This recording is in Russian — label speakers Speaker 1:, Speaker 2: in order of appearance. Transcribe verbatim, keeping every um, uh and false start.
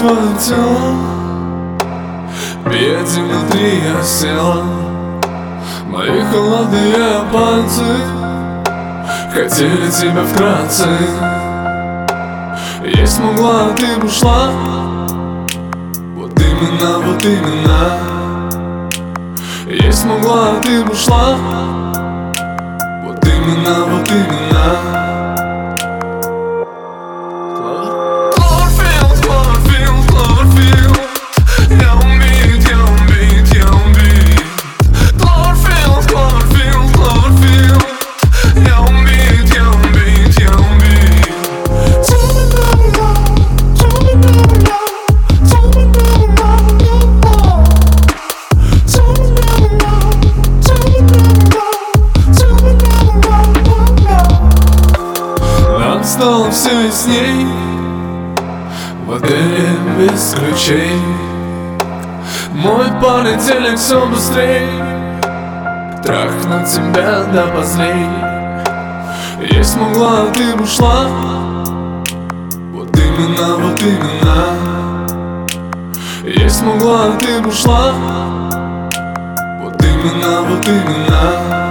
Speaker 1: твое тело, беде внутри осела. Мои холодные пальцы хотели тебя вкратце. Есть могла, ты бы ушла. Вот именно, вот именно. Есть могла, ты бы ушла. Вот именно, вот именно. Стало все ясней в отеле без ключей. Мой понедельник все быстрей трахнуть тебя до поздней. Есть могла, ты бы ушла. Вот именно, вот именно. Есть могла, ты бы ушла. Вот именно, вот именно.